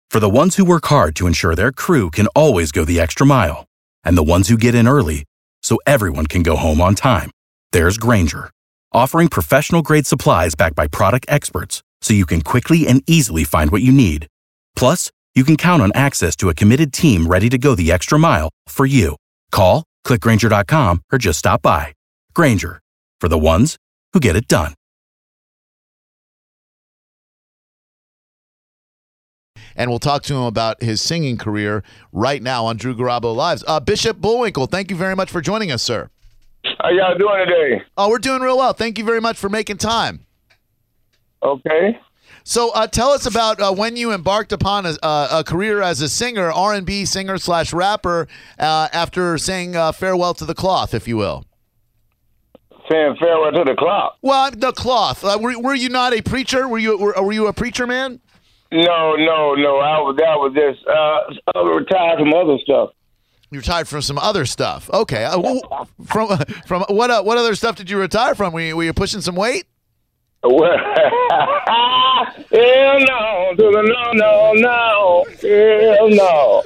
For the ones who work hard to ensure their crew can always go the extra mile, and the ones who get in early so everyone can go home on time, there's Grainger, offering professional-grade supplies backed by product experts so you can quickly and easily find what you need. Plus, you can count on access to a committed team ready to go the extra mile for you. Call, click Grainger.com, or just stop by. Grainger, for the ones who get it done. And we'll talk to him about his singing career right now on Drew Garabo Lives. Bishop Bullwinkle, thank you very much for joining us, sir. How y'all doing today? Oh, we're doing real well. Thank you very much for making time. Okay. So tell us about when you embarked upon a career as a singer, R&B singer / rapper, after saying farewell to the cloth, if you will. Saying farewell to the cloth? Well, the cloth. Were you not a preacher? Were you a preacher man? No. That was just I retired from other stuff. You retired from some other stuff. Okay. From what other stuff did you retire from? Were you pushing some weight? Well, hell no, to the no, hell no.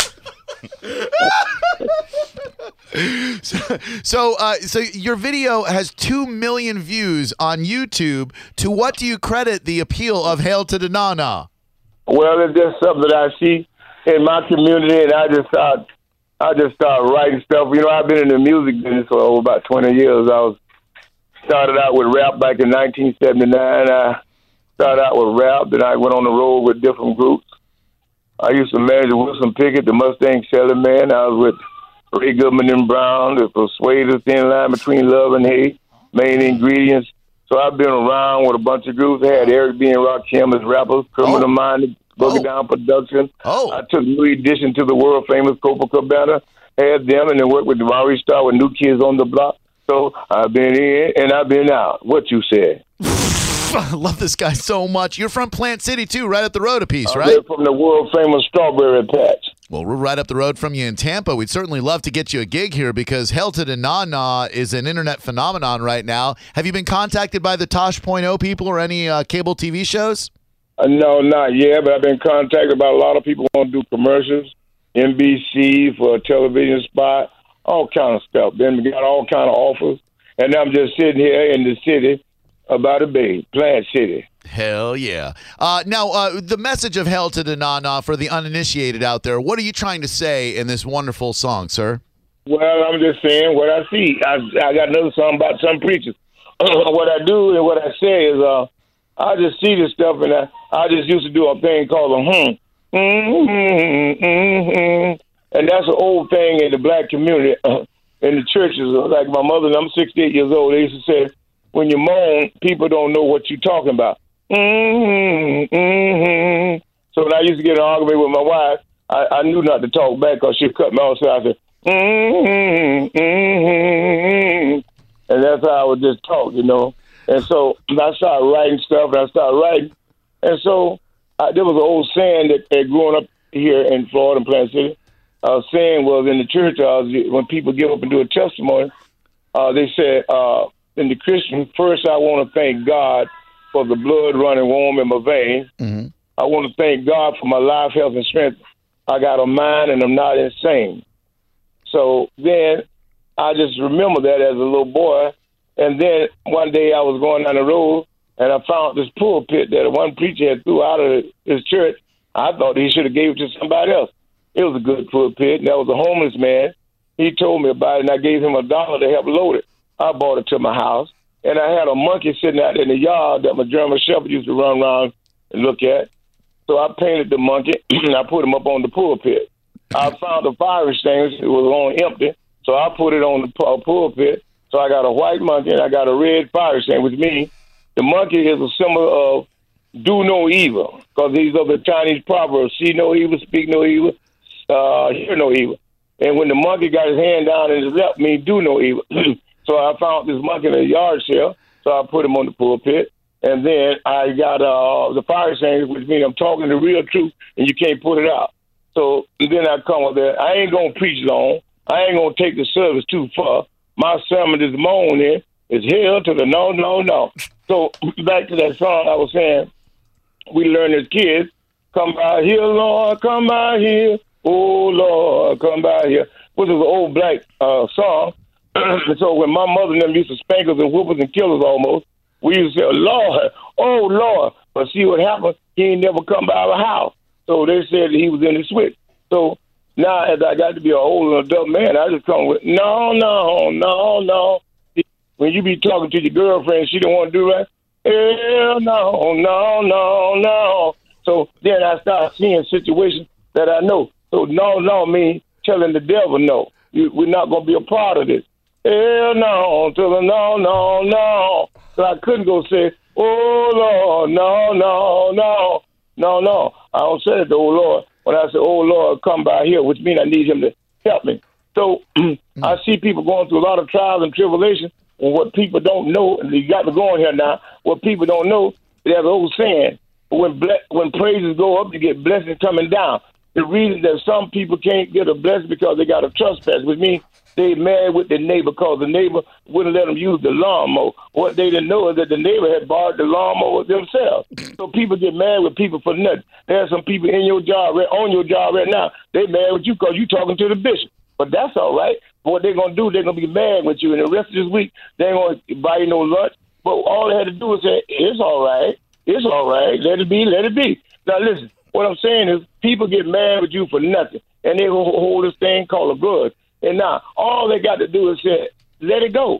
So your video has 2 million views on YouTube. To what do you credit the appeal of Hail to the Na-Na? Well, it's just something that I see in my community, and I just started writing stuff. You know, I've been in the music business for over about 20 years. Started out with rap back in 1979. I started out with rap, then I went on the road with different groups. I used to manage Wilson Pickett, the Mustang Selling Man. I was with Ray Goodman and Brown, the Persuaders, Thin Line Between Love and Hate, Main Ingredients. So I've been around with a bunch of groups. I had Eric B. and Rakim as rappers, Criminal Minded, Boogie Down Production. I took New Edition to the world famous Copacabana, had them, and then worked with Maury Star with New Kids on the Block. So I've been in and I've been out. What you said? I love this guy so much. You're from Plant City, too, right up the road a piece, right? I'm from the world-famous Strawberry Patch. Well, we're right up the road from you in Tampa. We'd certainly love to get you a gig here because Hail to the Na-Na is an internet phenomenon right now. Have you been contacted by the Tosh.0 people or any cable TV shows? No, not yet, but I've been contacted by a lot of people who want to do commercials, NBC for a television spot, all kind of stuff. Then we got all kind of offers, and I'm just sitting here in the city about a bay, Plant City. Hell yeah. Now, the message of Hail to the Na-Na for the uninitiated out there, what are you trying to say in this wonderful song, sir? Well, I'm just saying what I see. I got another song about some preachers. What I do and what I say is I just see this stuff, and I just used to do a thing called a and that's an old thing in the black community, in the churches. Like my mother, and I'm 68 years old, they used to say, when you moan, people don't know what you're talking about. So when I used to get in an argument with my wife, I knew not to talk back because she'd cut me off. So I said, and that's how I would just talk, you know. And so I started writing stuff, and so there was an old saying that growing up here in Florida, in Plant City, saying was in the church, when people get up and do a testimony, they said, in the Christian, first I want to thank God for the blood running warm in my veins. Mm-hmm. I want to thank God for my life, health, and strength. I got a mind and I'm not insane. So then I just remember that as a little boy. And then one day I was going down the road and I found this pulpit that one preacher had threw out of his church. I thought he should have gave it to somebody else. It was a good pulpit, and that was a homeless man. He told me about it, and I gave him $1 to help load it. I brought it to my house, and I had a monkey sitting out in the yard that my German Shepherd used to run around and look at. So I painted the monkey, and I put him up on the pulpit. I found the fire extinguisher. It was on empty, so I put it on the pulpit. So I got a white monkey, and I got a red fire extinguisher. Which means the monkey is a symbol of do no evil, because these are the Chinese proverbs: see no evil, speak no evil, hear no evil. And when the monkey got his hand down in his left, means do no evil. So I found this monkey in a yard sale, so I put him on the pulpit. And then I got the fire extinguisher, which means I'm talking the real truth, and you can't put it out. So then I come up there. I ain't going to preach long. I ain't going to take the service too far. My sermon this morning is Hail to the no. So back to that song I was saying, we learned as kids, come by here, Lord, come by here. Oh, Lord, come by here. Which is an old black song. So when my mother and them used to spank us and whoop us and kill us almost, we used to say, Lord, oh, Lord. But see what happened? He ain't never come by our house. So they said that he was in the switch. So now as I got to be an old adult man, I just come with, no. When you be talking to your girlfriend, she don't want to do that. Hell no. So then I start seeing situations that I know. So no means telling the devil no. We're not going to be a part of this. Hell no, to the no. So I couldn't go say, oh, Lord, no. I don't say it to oh, Lord. When I say, oh, Lord, come by here, which means I need him to help me. So I see people going through a lot of trials and tribulations, and what people don't know, and you got to go on here now, what people don't know, there's an old saying, when praises go up, you get blessings coming down. The reason that some people can't get a blessing because they got a trespass, which means they married with their neighbor because the neighbor wouldn't let them use the lawnmower. What they didn't know is that the neighbor had borrowed the lawnmower themselves. So people get married with people for nothing. There are some people on your job right now. They married with you because you talking to the bishop. But that's all right. But what they're going to do, they're going to be mad with you. And the rest of this week, they ain't going to buy you no lunch. But all they had to do was say, it's all right. Let it be. Now, listen, what I'm saying is people get mad with you for nothing. And they hold this thing called a grudge. And now, all they got to do is say, let it go.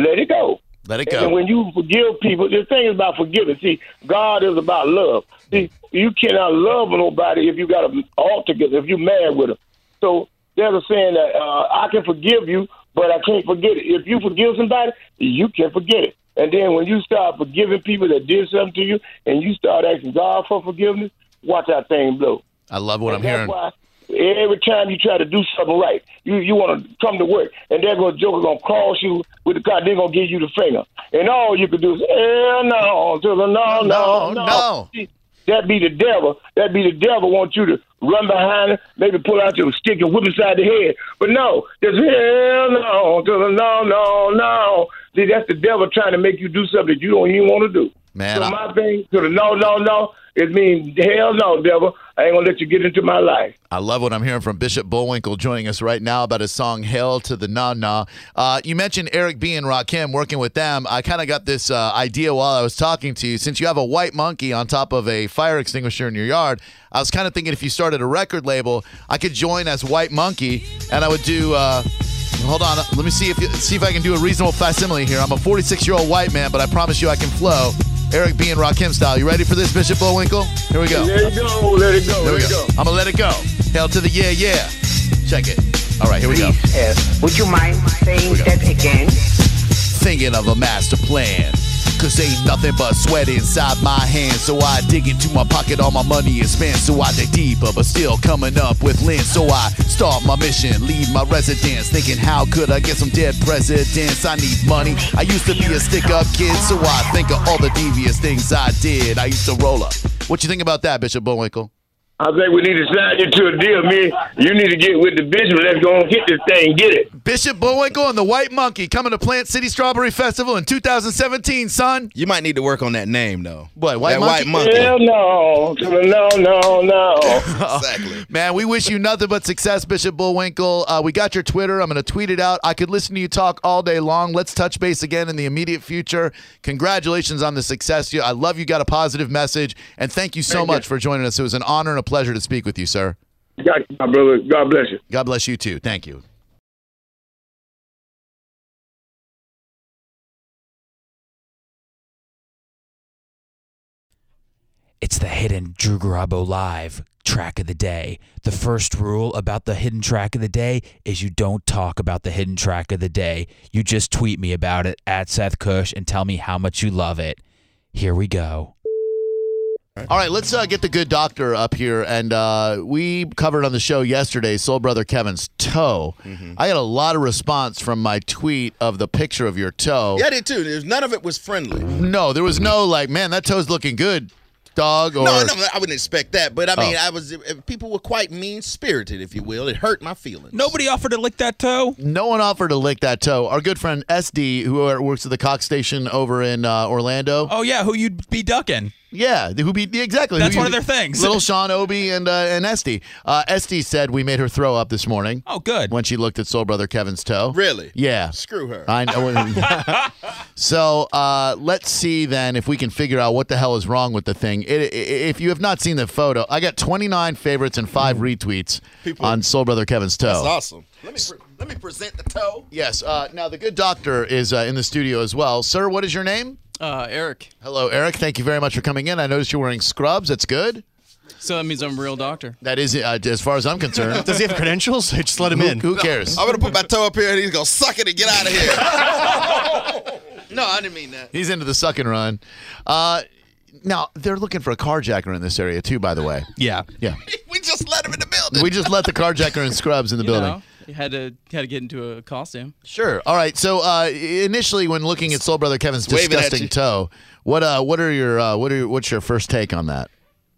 And when you forgive people, the thing is about forgiving. See, God is about love. See, you cannot love nobody if you got an altar together, if you're mad with them. So there's a saying that I can forgive you, but I can't forget it. If you forgive somebody, you can forget it. And then when you start forgiving people that did something to you and you start asking God for forgiveness, watch that thing blow. I love what I'm hearing. Why every time you try to do something right, you want to come to work, and they're going to cross you with the car. They're going to give you the finger. And all you can do is, no. See, that be the devil. Wants you to run behind it, maybe pull out your stick and whip inside the head. But no, just hell no, to the no. See, that's the devil trying to make you do something that you don't even want to do. Man, so my thing to the no, it means hell no, devil. I ain't going to let you get into my life. I love what I'm hearing from Bishop Bullwinkle joining us right now about his song, Hell to the Na. You mentioned Eric B. and Rakim working with them. I kind of got this idea while I was talking to you. Since you have a white monkey on top of a fire extinguisher in your yard, I was kind of thinking if you started a record label, I could join as White Monkey, and I would do... hold on. Let me see if I can do a reasonable facsimile here. I'm a 46-year-old white man, but I promise you I can flow. Eric B. and Rakim style. You ready for this, Bishop Bullwinkle? Here we go. Let it go. Here we go. I'm going to let it go. Hell to the yeah. Check it. All right, here we go. Would you mind saying that again? Thinking of a master plan. Cause ain't nothing but sweat inside my hands. So I dig into my pocket, all my money is spent. So I dig deeper, but still coming up with lint. So I start my mission, leave my residence. Thinking how could I get some dead presidents? I need money, I used to be a stick-up kid. So I think of all the devious things I did. I used to roll up. What you think about that, Bishop Bullwinkle? I think we need to sign you to a deal, man. You need to get with the bishop. Let's go and get this thing. Get it. Bishop Bullwinkle and the White Monkey coming to Plant City Strawberry Festival in 2017, son. You might need to work on that name, though. What, White Monkey? White Monkey. Hell no. No. Exactly. Man, we wish you nothing but success, Bishop Bullwinkle. We got your Twitter. I'm going to tweet it out. I could listen to you talk all day long. Let's touch base again in the immediate future. Congratulations on the success. I love you got a positive message, and thank you so much for joining us. It was an honor and a pleasure to speak with you, sir. Got you, my brother. God bless you. God bless you, too. Thank you. It's the Hidden Drew Garabo Live track of the day. The first rule about the hidden track of the day is you don't talk about the hidden track of the day. You just tweet me about it at Seth Cush and tell me how much you love it. Here we go. All right, let's get the good doctor up here. And we covered on the show yesterday Soul Brother Kevin's toe. Mm-hmm. I got a lot of response from my tweet of the picture of your toe. Yeah, I did too. None of it was friendly. No, there was no like, man, that toe's looking good, dog. Or... No, I wouldn't expect that. But I mean, people were quite mean-spirited, if you will. It hurt my feelings. Nobody offered to lick that toe? No one offered to lick that toe. Our good friend SD, who works at the Cox station over in Orlando. Oh, yeah, who you'd be ducking. Yeah, who beat exactly. That's who one of beat- their things. Little Sean Obi and Esty. Esty said we made her throw up this morning. Oh, good. When she looked at Soul Brother Kevin's toe. Really? Yeah. Screw her. I know. So let's see then if we can figure out what the hell is wrong with the thing. If you have not seen the photo, I got 29 favorites and 5 retweets on Soul Brother Kevin's toe. That's awesome. Let me present the toe. Yes. Now the good doctor is in the studio as well. Sir, what is your name? Eric. Hello, Eric. Thank you very much for coming in. I noticed you're wearing scrubs. That's good. So that means I'm a real doctor. That is, as far as I'm concerned. Does he have credentials? Just let him in. Who cares? I'm going to put my toe up here and he's going to suck it and get out of here. No, I didn't mean that. He's into the suck and run. Now, they're looking for a carjacker in this area, too, by the way. Yeah. Yeah. We just let him in the building. We just let the carjacker in scrubs in the building. Know, you had to get into a costume. Sure. All right. So initially, when looking at Soul Brother Kevin's Waving at disgusting you. toe, what's your first take on that?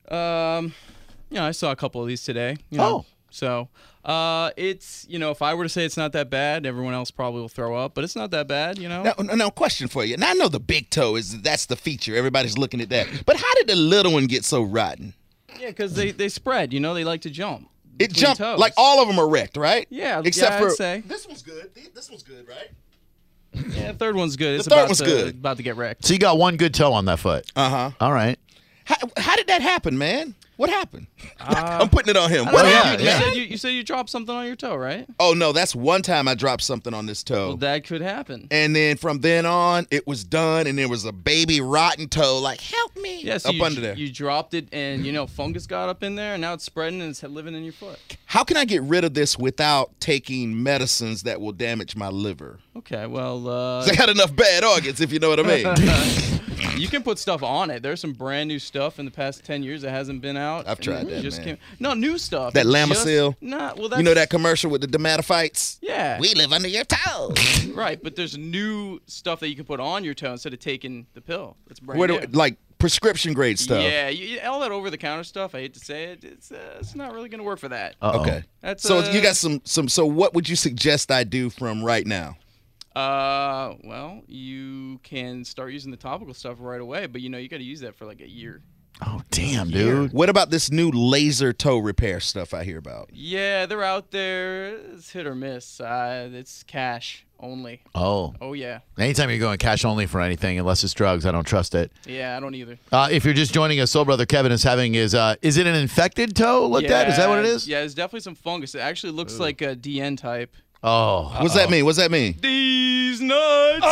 I saw a couple of these today. You know, so it's if I were to say it's not that bad, everyone else probably will throw up, but it's not that bad. Now, question for you. Now, I know the big toe that's the feature. Everybody's looking at that. But how did the little one get so rotten? Yeah, because they spread. They like to jump. It between jumped toes. like all of them are wrecked, right? Yeah, except I'd for say. this one's good. This one's good, right? Yeah, the third one's good. It's third one's good. About to get wrecked. So you got one good toe on that foot. All right. How did that happen, man? What happened? I'm putting it on him. I What don't know, happened? You said you dropped something on your toe, right? Oh no, that's one time I dropped something on this toe. Well, that could happen. And then from then on, it was done, and there was a baby rotten toe. Like, help me! Yeah, so up you, under there. You dropped it, and fungus got up in there, and now it's spreading and it's living in your foot. How can I get rid of this without taking medicines that will damage my liver? Okay, well, I got enough bad organs, if you know what I mean. you can put stuff on it. There's some brand new stuff in the past 10 years that hasn't been out. I've tried that, man. No, new stuff. That It's Lamisil? That's, you know that commercial with the dermatophytes? Yeah. We live under your toes. Right, but there's new stuff that you can put on your toe instead of taking the pill. It's brand new. Like prescription grade stuff. Yeah, all that over-the-counter stuff, I hate to say it, it's not really going to work for that. Okay. That's, so you got some. So what would you suggest I do from right now? Well, you can start using the topical stuff right away, but you got to use that for like a year. Oh, damn, dude. What about this new laser toe repair stuff I hear about? Yeah, they're out there. It's hit or miss. It's cash only. Oh. Oh, yeah. Anytime you're going cash only for anything, unless it's drugs, I don't trust it. Yeah, I don't either. If you're just joining us, Soul Brother Kevin is having is it an infected toe looked at? Is that what it is? Yeah, there's definitely some fungus. It actually looks like a DN type. Oh. What's that mean? What's that mean? These nuts!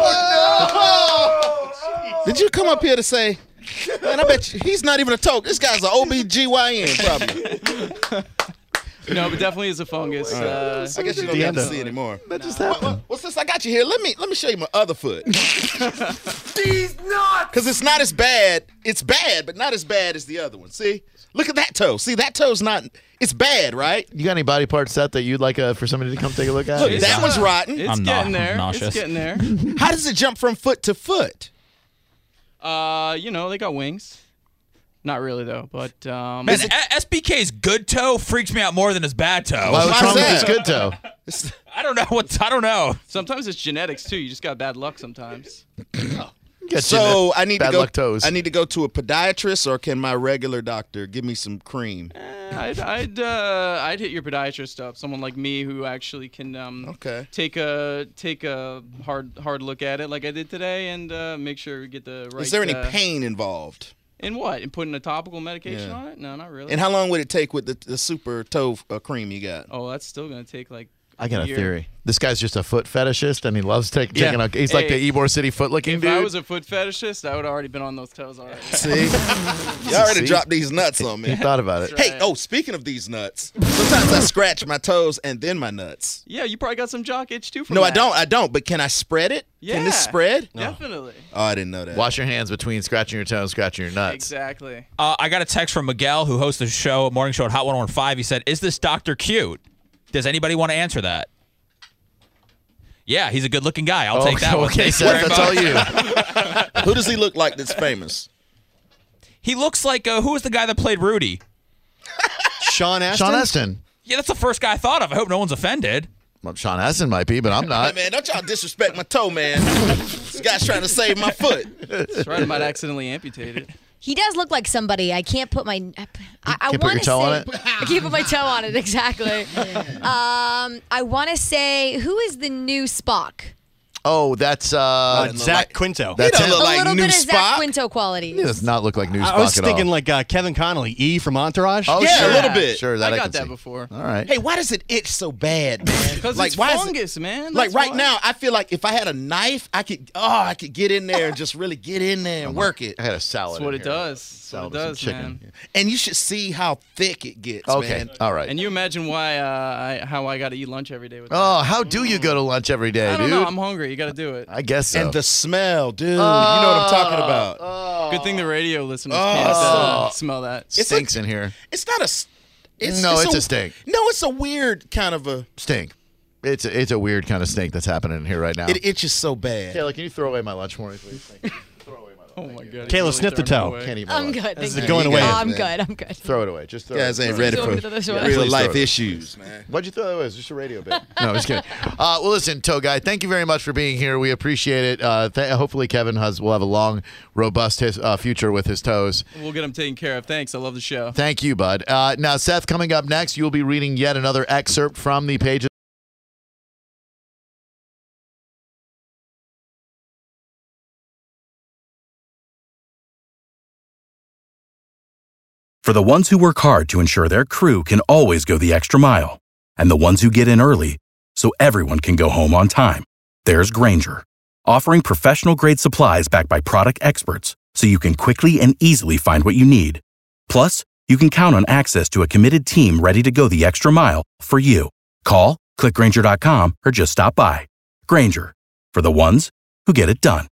Oh, no! Did you come up here to say, man, I bet you, he's not even a toe. This guy's an OBGYN, probably. No, but definitely is a fungus. I guess you don't have to see anymore. That just happened. Well, since I got you here, let me show you my other foot. These nuts! Because it's not as bad. It's bad, but not as bad as the other one. See? Look at that toe. See, that toe's not. It's bad, right? You got any body parts set that you'd like for somebody to come take a look at? Look, that one's rotten. It's I'm getting not- there. I'm nauseous. It's getting there. How does it jump from foot to foot? They got wings. Not really though, but Man, SBK's good toe freaks me out more than his bad toe. What's Why's wrong with that? his good toe? I don't know. sometimes it's genetics too. You just got bad luck sometimes. So I need to bad go. luck toes. I need to go to a podiatrist, or can my regular doctor give me some cream? I'd hit your podiatrist up. Someone like me who actually can Okay. take a hard look at it like I did today and make sure we get the right. Is there any pain involved? In what? In putting a topical medication Yeah. on it? No, not really. And how long would it take with the super toe cream you got? Oh, that's still gonna take like. I got a year. theory. This guy's just a foot fetishist, and he loves taking a. He's like Hey, the Ybor City foot licking If dude. I was a foot fetishist, I would have already been on those toes already. See, you already See? dropped these nuts on He me. thought about it. That's Hey, speaking of these nuts, sometimes I scratch my toes and then my nuts. Yeah, you probably got some jock itch too. From No, that. I don't. But can I spread it? Yeah, Can this spread? Definitely. Oh, I didn't know that. Wash your hands between scratching your toe and scratching your nuts. Exactly. I got a text from Miguel, who hosts the show, morning show at Hot 101.5. He said, "Is this Dr. Cute?" Does anybody want to answer that? Yeah, he's a good-looking guy. I'll take that one. Okay, Thank you Seth, very that's all much. you. Who does he look like that's famous? He looks like who was the guy that played Rudy? Sean Astin? Sean Astin. Yeah, that's the first guy I thought of. I hope no one's offended. Well, Sean Astin might be, but I'm Hey, not. man, don't y'all disrespect my toe, man. This guy's trying to save my foot. That's right. I might accidentally amputate it. He does look like somebody. I can't put my. I Can't put want your to toe say. on it? I can't put my toe on it exactly. I want to say, who is the new Spock? Oh, that's Zach Quinto. That's He don't him. look A like little new bit of Zach Spock. Quinto quality. He does not look like New Spock I was at thinking all. like Kevin Connolly, E from Entourage. Oh, Yeah, sure. a little bit. Sure, that I I got can that see. before. All right. Hey, why does it itch so bad, man? Because like, it's why is it- fungus, man. Like That's right why. now, I feel like if I had a knife, I could get in there and just really get in there and work it. I had a salad. That's what in it here. does. That's Salad what with it some does, chicken. man. And you should see how thick it gets, Okay. man. All right. And you imagine why how I got to eat lunch every day with that. Oh, how do you go to lunch every day, I don't dude? know. I'm hungry. You got to do it. I guess so. And the smell, dude. You know what I'm talking about. Good thing the radio listeners Oh. can't smell that. stinks in here. It's not a. It's a stink. No, it's a weird kind of a. Stink. It's a weird kind of stink that's happening in here right now. It itches so bad. Kayla, can you throw away my lunch for me, please? Thank you. Throw away my lunch. Oh my god. Kayla, sniff the toe. Can't eat my I'm lunch. good. This Thank is you. going You away. guys, I'm man. good. I'm good. Throw it away. Just throw You it guys away. ain't ready Throw for me to the side. real Please life throw it. issues, man. Why'd you throw that away? It's just a radio bit. No, I'm just kidding. Well, listen, Toe Guy, thank you very much for being here. We appreciate it. Hopefully, Kevin will have a long, robust future with his toes. We'll get them taken care of. Thanks. I love the show. Thank you, bud. Now, Seth, coming up next, you'll be reading yet another excerpt from the pages. For the ones who work hard to ensure their crew can always go the extra mile, and the ones who get in early so everyone can go home on time, there's Grainger, offering professional-grade supplies backed by product experts so you can quickly and easily find what you need. Plus, you can count on access to a committed team ready to go the extra mile for you. Call, click Grainger.com, or just stop by. Grainger, for the ones who get it done.